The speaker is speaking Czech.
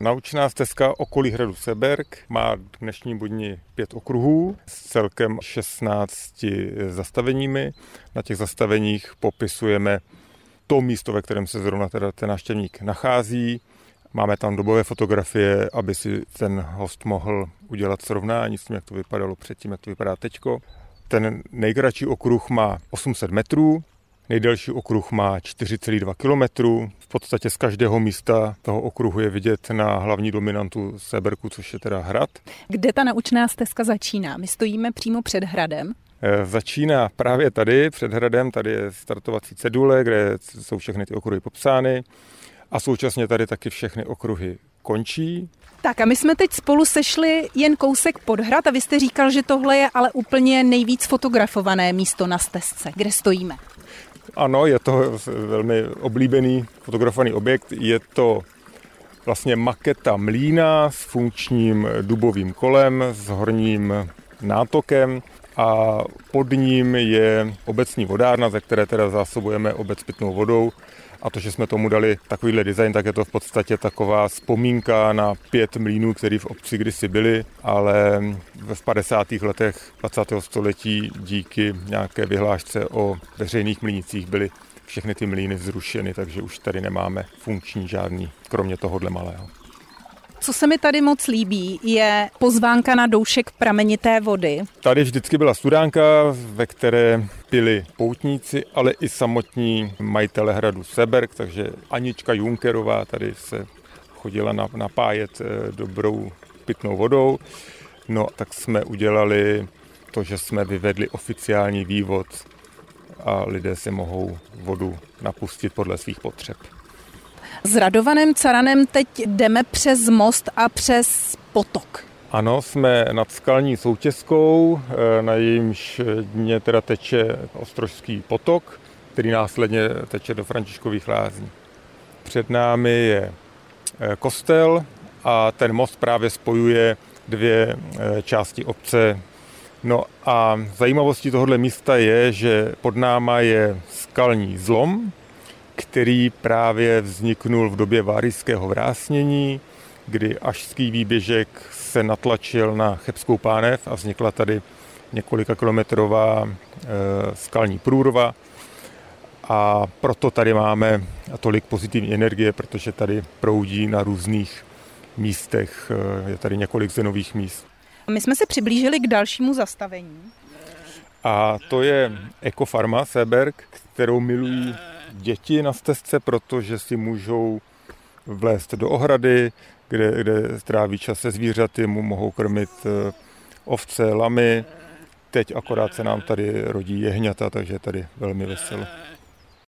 Naučná stezka okolí hradu Seberg má k dnešnímu dni 5 okruhů s celkem 16 zastaveními. Na těch zastaveních popisujeme to místo, ve kterém se zrovna teda ten návštěvník nachází. Máme tam dobové fotografie, aby si ten host mohl udělat srovnání s tím, jak to vypadalo předtím, jak to vypadá teďko. Ten nejkratší okruh má 800 metrů, nejdelší okruh má 4,2 kilometru. V podstatě z každého místa toho okruhu je vidět na hlavní dominantu Sebergu, což je teda hrad. Kde ta naučná stezka začíná? My stojíme přímo před hradem. Začíná právě tady, před hradem, tady je startovací cedule, kde jsou všechny ty okruhy popsány a současně tady taky všechny okruhy končí. Tak a my jsme teď spolu sešli jen kousek pod hrad a vy jste říkal, že tohle je ale úplně nejvíc fotografované místo na stezce. Kde stojíme? Ano, je to velmi oblíbený fotografovaný objekt. Je to vlastně maketa mlýna s funkčním dubovým kolem, s horním nátokem a pod ním je obecní vodárna, ze které teda zásobujeme obec pitnou vodou. A to, že jsme tomu dali takovýhle design, tak je to v podstatě taková vzpomínka na 5 mlýnů, které v obci kdysi byly, ale v 50. letech 20. století díky nějaké vyhlášce o veřejných mlýnicích byly všechny ty mlýny zrušeny, takže už tady nemáme funkční žádný, kromě tohohle malého. Co se mi tady moc líbí, je pozvánka na doušek pramenité vody. Tady vždycky byla studánka, ve které pili poutníci, ale i samotní majitele hradu Seberg, takže Anička Junkerová tady se chodila napájet dobrou pitnou vodou. No tak jsme udělali to, že jsme vyvedli oficiální vývod a lidé si mohou vodu napustit podle svých potřeb. S Radovanem Caranem teď jdeme přes most a přes potok. Ano, jsme nad skalní soutězkou, na jejímž dně teda teče Ostrožský potok, který následně teče do Františkových lázní. Před námi je kostel a ten most právě spojuje 2 části obce. No a zajímavostí tohoto místa je, že pod náma je skalní zlom, který právě vzniknul v době Varyjského vrásnění, kdy ašský výběžek se natlačil na Chebskou pánev a vznikla tady několika kilometrová skalní průrva. A proto tady máme tolik pozitivní energie, protože tady proudí na různých místech, je tady několik zenových míst. My jsme se přiblížili k dalšímu zastavení. A to je ekofarma Seberg, kterou milují děti na stezce, protože si můžou vlézt do ohrady, kde stráví čas se zvířaty, mohou krmit ovce, lamy. Teď akorát se nám tady rodí jehňata, takže je tady velmi veselo.